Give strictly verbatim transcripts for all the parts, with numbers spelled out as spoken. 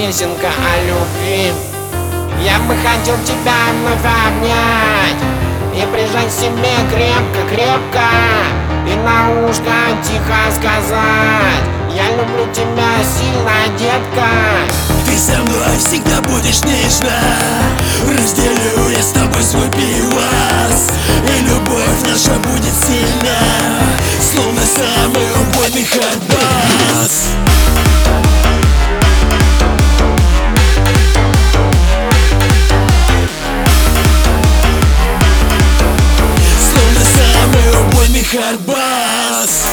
песенка о любви. Я бы хотел тебя вновь обнять и прижать к себе крепко-крепко, и на ушко тихо сказать: я люблю тебя сильно, детка. Ты со мной всегда будешь нежно, разделю я с тобой свой пивас, и любовь наша будет сильна, словно самый убойный хардбас. Словно самый убойный хардбас.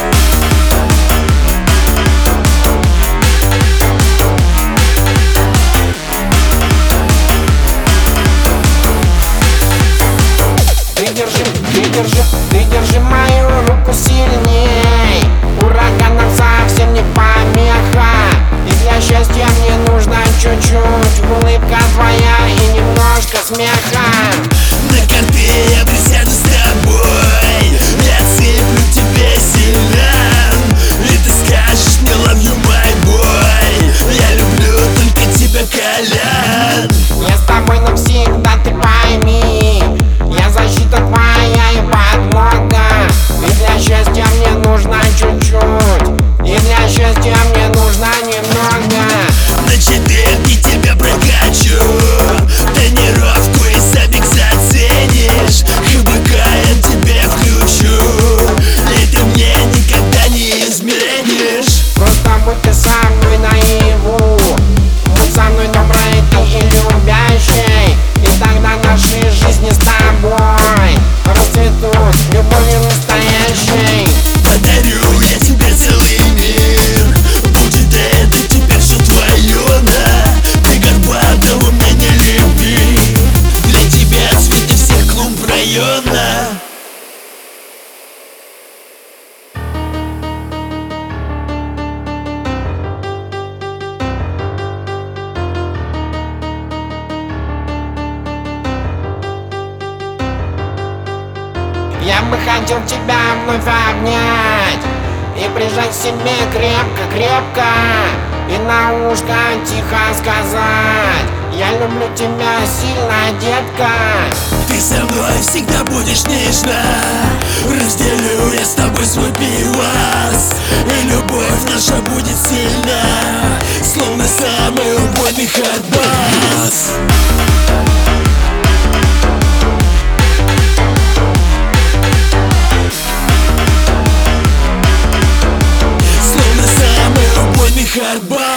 Ты держи, ты держи мою руку сильней. Ураганам совсем не помеха, и для счастья мне нужно чуть-чуть улыбка твоя и немножко смеха. На карте я присяду с тобой, я цеплю тебя сильно, и ты скажешь мне love you my boy. Я люблю только тебя, Колян. Я с тобой навсегда, ты пойми, я защита твоя и подмога, и для счастья мне нужно чуть-чуть, и для счастья мне нужно немного. На четверке тебя прокачу, тренировку и забег заценишь, ХБК я тебе включу, и ты мне никогда не изменишь. Просто будь ты со мной наяву, будь со мной доброй ты и любящей, и тогда наши жизни с тобой расцветут любовью настоящей. Подарю я тебе целый мир, будет это теперь все твое, да. Ты Горбатова у меня не люби, для тебя цветы всех клумб района. Я бы хотел тебя вновь обнять и прижать к себе крепко-крепко, и на ушко тихо сказать: я люблю тебя сильно, детка. Ты со мной всегда будешь нежно, разделю я с тобой свой пивас, и любовь наша будет сильна, словно самый убойный хардбас. Словно самый убойный хардбас.